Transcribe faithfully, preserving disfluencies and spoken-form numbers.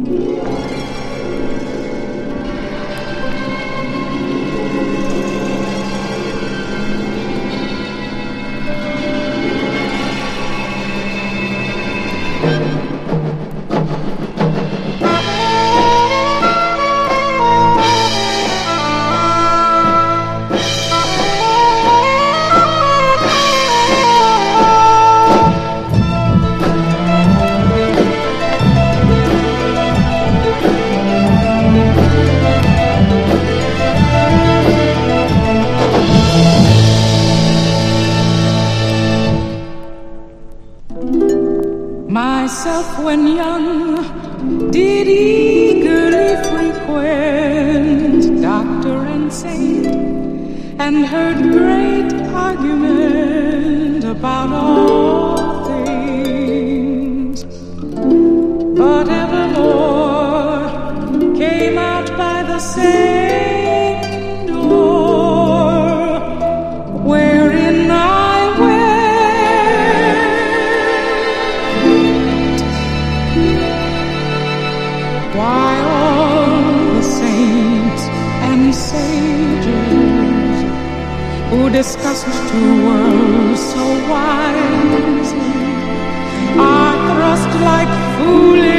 Myself when young did eagerly frequent doctor and saint, and heard great argument about all things, but evermore came out by the same door wherein I went. Why all the saints and sages who discussed two worlds so wisely are thrust like foolish